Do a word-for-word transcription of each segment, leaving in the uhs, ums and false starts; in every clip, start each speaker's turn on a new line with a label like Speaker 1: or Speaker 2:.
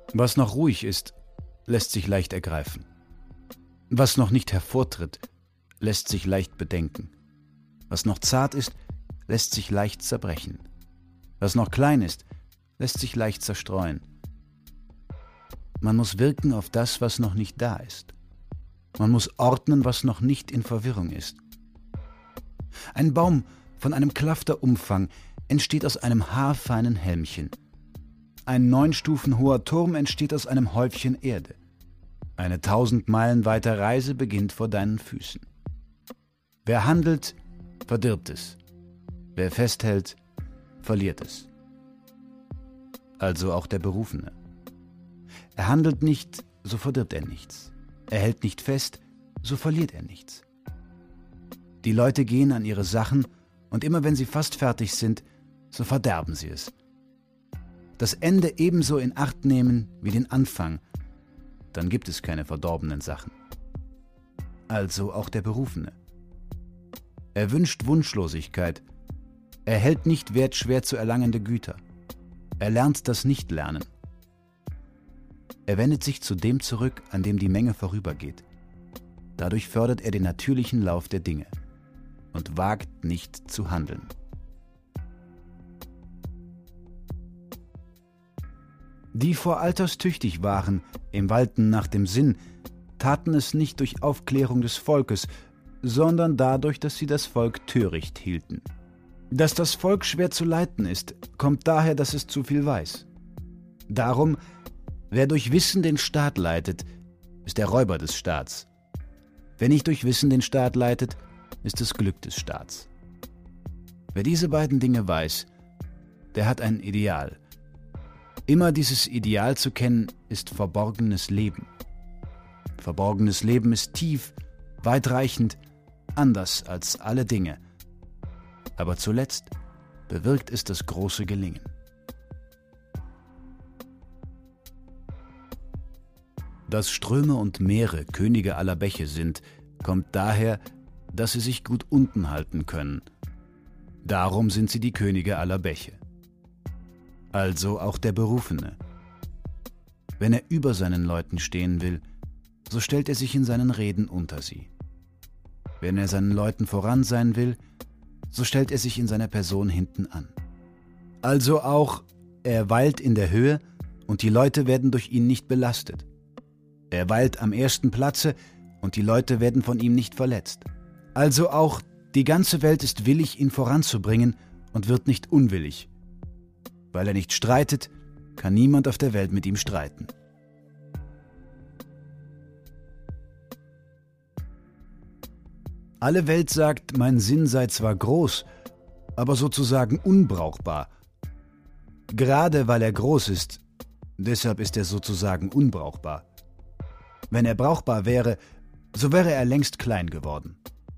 Speaker 1: Was noch ruhig ist, lässt sich leicht ergreifen. Was noch nicht hervortritt, lässt sich leicht bedenken. Was noch zart ist, lässt sich leicht zerbrechen. Was noch klein ist, lässt sich leicht zerstreuen. Man muss wirken auf das, was noch nicht da ist. Man muss ordnen, was noch nicht in Verwirrung ist. Ein Baum von einem Klafterumfang entsteht aus einem haarfeinen Helmchen. Ein neun Stufen hoher Turm entsteht aus einem Häufchen Erde. Eine tausend Meilen weite Reise beginnt vor deinen Füßen. Wer handelt, verdirbt es. Wer festhält, verliert es. Also auch der Berufene. Er handelt nicht, so verdirbt er nichts. Er hält nicht fest, so verliert er nichts. Die Leute gehen an ihre Sachen und immer wenn sie fast fertig sind, so verderben sie es. Das Ende ebenso in Acht nehmen wie den Anfang, dann gibt es keine verdorbenen Sachen. Also auch der Berufene. Er wünscht Wunschlosigkeit. Er hält nicht wert schwer zu erlangende Güter. Er lernt das Nichtlernen. Er wendet sich zu dem zurück, an dem die Menge vorübergeht. Dadurch fördert er den natürlichen Lauf der Dinge und wagt nicht zu handeln. Die vor Alters tüchtig waren, im Walten nach dem Sinn, taten es nicht durch Aufklärung des Volkes, sondern dadurch, dass sie das Volk töricht hielten. Dass das Volk schwer zu leiten ist, kommt daher, dass es zu viel weiß. Darum, wer durch Wissen den Staat leitet, ist der Räuber des Staats. Wer nicht durch Wissen den Staat leitet, ist das Glück des Staats. Wer diese beiden Dinge weiß, der hat ein Ideal. Immer dieses Ideal zu kennen, ist verborgenes Leben. Verborgenes Leben ist tief, weitreichend, anders als alle Dinge. Aber zuletzt bewirkt es das große Gelingen. Dass Ströme und Meere Könige aller Bäche sind, kommt daher, dass sie sich gut unten halten können. Darum sind sie die Könige aller Bäche. Also auch der Berufene. Wenn er über seinen Leuten stehen will, so stellt er sich in seinen Reden unter sie. Wenn er seinen Leuten voran sein will, so stellt er sich in seiner Person hinten an. Also auch, er weilt in der Höhe und die Leute werden durch ihn nicht belastet. Er weilt am ersten Platze und die Leute werden von ihm nicht verletzt. Also auch, die ganze Welt ist willig, ihn voranzubringen und wird nicht unwillig. Weil er nicht streitet, kann niemand auf der Welt mit ihm streiten. Alle Welt sagt, mein Sinn sei zwar groß, aber sozusagen unbrauchbar. Gerade weil er groß ist, deshalb ist er sozusagen unbrauchbar. Wenn er brauchbar wäre, so wäre er längst klein geworden.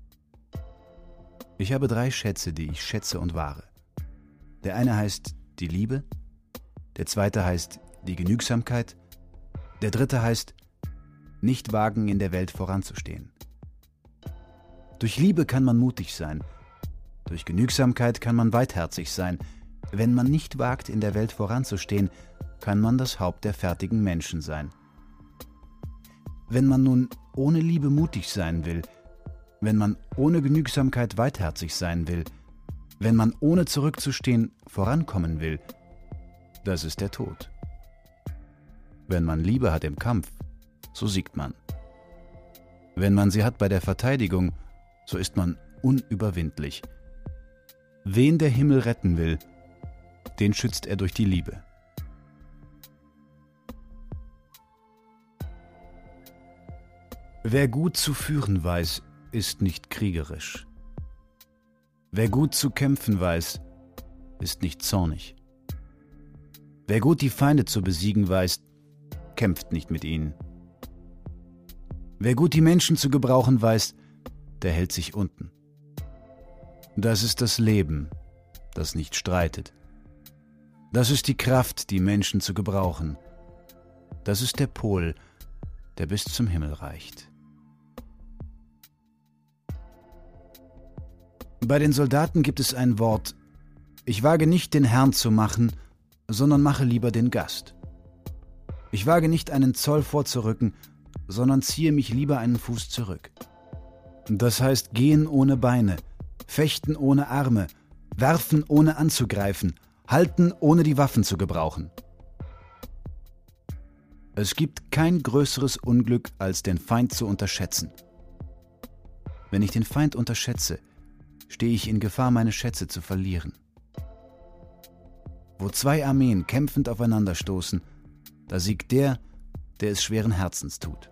Speaker 1: Ich habe drei Schätze, die ich schätze und wahre. Der eine heißt die Liebe, der zweite heißt die Genügsamkeit, der dritte heißt nicht wagen, in der Welt voranzustehen. Durch Liebe kann man mutig sein, durch Genügsamkeit kann man weitherzig sein. Wenn man nicht wagt, in der Welt voranzustehen, kann man das Haupt der fertigen Menschen sein. Wenn man nun ohne Liebe mutig sein will, wenn man ohne Genügsamkeit weitherzig sein will, wenn man ohne zurückzustehen vorankommen will, das ist der Tod. Wenn man Liebe hat im Kampf, so siegt man. Wenn man sie hat bei der Verteidigung, so ist man unüberwindlich. Wen der Himmel retten will, den schützt er durch die Liebe. Wer gut zu führen weiß, ist nicht kriegerisch. Wer gut zu kämpfen weiß, ist nicht zornig. Wer gut die Feinde zu besiegen weiß, kämpft nicht mit ihnen. Wer gut die Menschen zu gebrauchen weiß, der hält sich unten. Das ist das Leben, das nicht streitet. Das ist die Kraft, die Menschen zu gebrauchen. Das ist der Pol, der bis zum Himmel reicht. Bei den Soldaten gibt es ein Wort: Ich wage nicht, den Herrn zu machen, sondern mache lieber den Gast. Ich wage nicht einen Zoll vorzurücken, sondern ziehe mich lieber einen Fuß zurück. Das heißt gehen ohne Beine, fechten ohne Arme, werfen ohne anzugreifen, halten ohne die Waffen zu gebrauchen. Es gibt kein größeres Unglück, als den Feind zu unterschätzen. Wenn ich den Feind unterschätze, stehe ich in Gefahr, meine Schätze zu verlieren. Wo zwei Armeen kämpfend aufeinanderstoßen, da siegt der, der es schweren Herzens tut.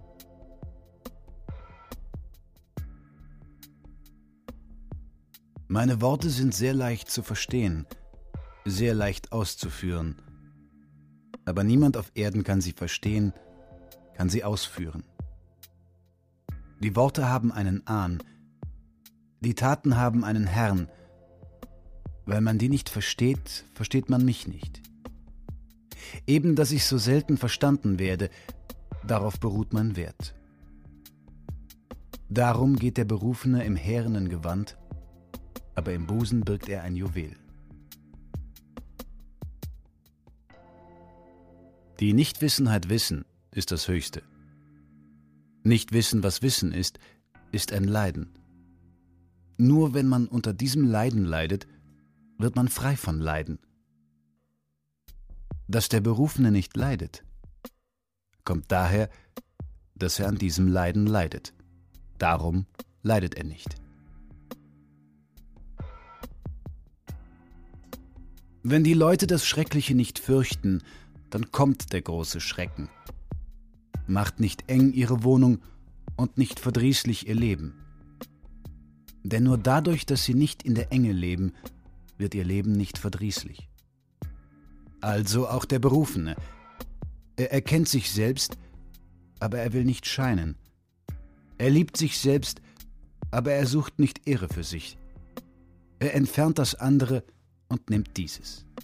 Speaker 1: Meine Worte sind sehr leicht zu verstehen, sehr leicht auszuführen, aber niemand auf Erden kann sie verstehen, kann sie ausführen. Die Worte haben einen Ahn, die Taten haben einen Herrn. Weil man die nicht versteht, versteht man mich nicht. Eben, dass ich so selten verstanden werde, darauf beruht mein Wert. Darum geht der Berufene im härenen Gewand, aber im Busen birgt er ein Juwel. Die Nichtwissenheit Wissen ist das Höchste. Nicht wissen, was Wissen ist, ist ein Leiden. Nur wenn man unter diesem Leiden leidet, wird man frei von Leiden. Dass der Berufene nicht leidet, kommt daher, dass er an diesem Leiden leidet. Darum leidet er nicht. Wenn die Leute das Schreckliche nicht fürchten, dann kommt der große Schrecken. Macht nicht eng ihre Wohnung und nicht verdrießlich ihr Leben. Denn nur dadurch, dass sie nicht in der Enge leben, wird ihr Leben nicht verdrießlich. Also auch der Berufene. Er erkennt sich selbst, aber er will nicht scheinen. Er liebt sich selbst, aber er sucht nicht Ehre für sich. Er entfernt das andere und nimmt dieses.